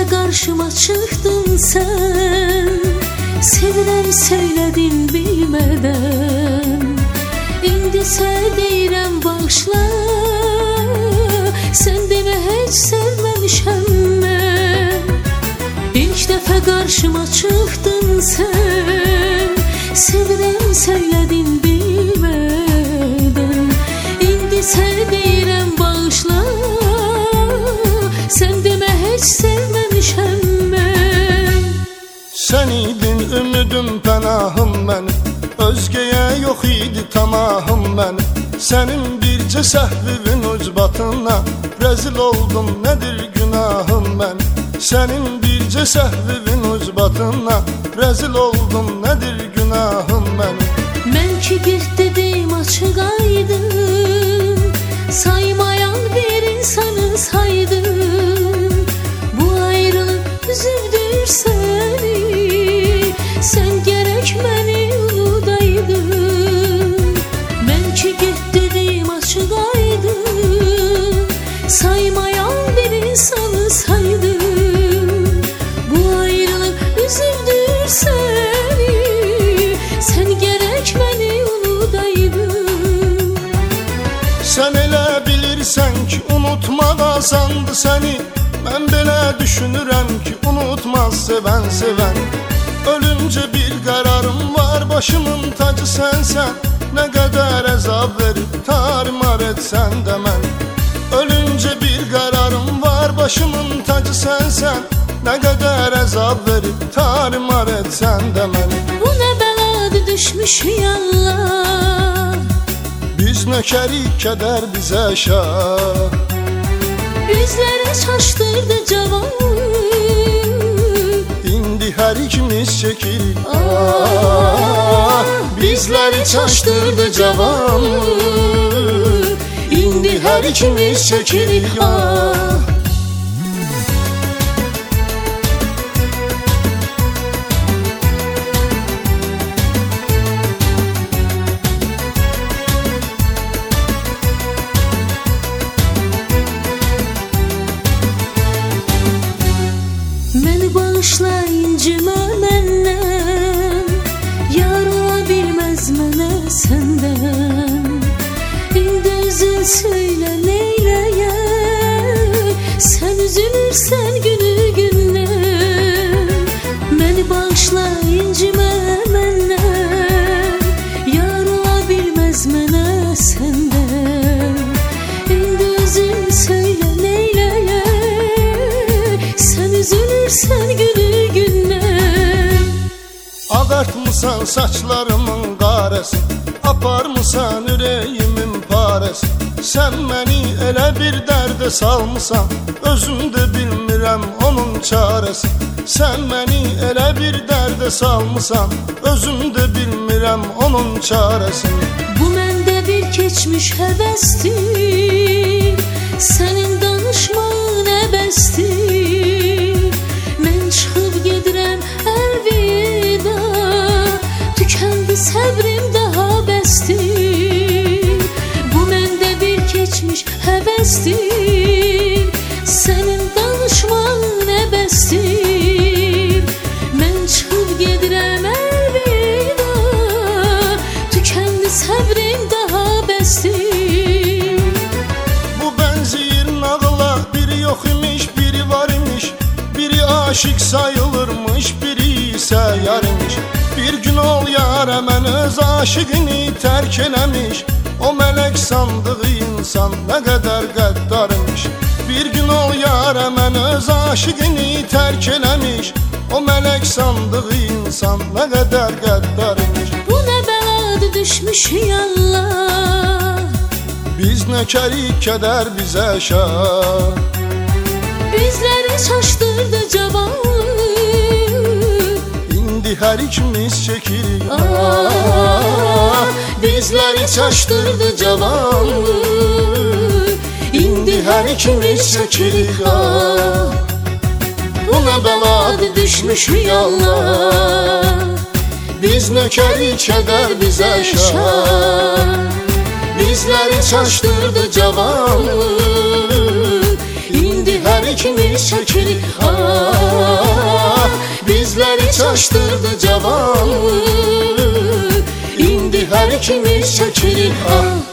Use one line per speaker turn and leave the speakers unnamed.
dəfə qarşıma çıxdın sən, sevirəm söylədin bilmədən. İndi sən deyirəm bağışla, sən demə heç sevməmişəm mən. İlk dəfə qarşıma çıxdın sən, sevirəm söylədin bilmədən. İndi sən deyirəm bağışla, sən demə heç sevməmişəm mən.
Sən idin ümidim, pənahım mənim, özgəyə yox idi tamahım mənim. Sənin bircə səhvivin ucbatına rəzil oldum, nədir günahım mənim. Sənin bircə səhvivin ucbatına rəzil oldum, nədir günahım mənim.
Mən ki bir dedim açıq aydın, saymayan bir insanı saydım. Bu ayrılıq üzüldür səni, sən gərək məni unudaydın. Mən ki dedim açıq aydın, saymayan bir insanı saydım. Bu ayrılıq üzüldür səni, sən gərək məni unudaydın.
Sən elə bilirsən ki unutmaq asandı səni, mən belə düşünürəm ki unutmaz sevən sevən. Ölüncə bir qərarım var, başımın tacı sənsən. Nə qədər əzab verib tarimar etsən də mən. Ölüncə bir qərarım var, başımın tacı sənsən. Nə qədər əzab verib tarimar etsən də mən.
Bu nə bəladır düşmüşük Allah,
Biz nökərik, kədər bizə şah.
bizləri çaşdırdı cavan,
İndi hər ikimiz çəkirik ah. Bizləri çaşdırdı cavan, İndi hər ikimiz çəkirik ah.
məni bağışla, incimə məndən, yar ola bilməz mənə səndən. İndi özün söylə neyləyək, sən üzülürsən günü gündən. Məni bağışla, incimə məndən, yar ola bilməz mənə səndən. İndi özün söylə neyləyək, sən üzülürsən günü gündən.
Ağartmısan saçlarımın qarəsi, aparmısan ürəyimin parəsi. Sən məni elə bir dərdə salmısan, özüm də bilmirəm onun çarəsi. Sən məni elə bir dərdə salmısan, özüm də bilmirəm onun çarəsini.
Bu məndə bir keçmiş həvəsdir, sənin danışmağın əbəsdir. Mən çıxıb gedirəm əlvida, tükəndi səbrim daha bəsdir. Bu məndə bir keçmiş həvəsdir, sənin danışmağın əbəsdir. Mən çıxıb gedirəm əlvida, tükəndi səbrim daha bəsdir.
Bu bənzəyir nağıla, biri yox imiş, biri var imiş. Biri aşık sayılırmış, biri isə yar imiş. Bir gün ol yara, mən öz aşıqını tərk eləmiş. O mələk sandığı insan nə qədər qəddar imiş. Bir gün ol yara, mən öz aşıqını tərk eləmiş. O mələk sandığı insan nə qədər qəddar imiş.
Bu nə bəladır düşmüşük Allah,
Biz nökərik, kədər bizə şah.
bizləri çaşdırdı cavan,
İndi hər ikimiz çəkirik
ah.
Bizləri çaşdırdı cavan, İndi hər ikimiz çəkirik ah. Bu nə bəladır düşmüşük Allah, Biz nökərik, kədər bizə şah. Bizləri çaşdırdı cavan, İndi hər her ikimiz çəkirik. Ah, bizləri çaşdırdı cavanlıq, indi hər ikimiz çəkirik. Ah.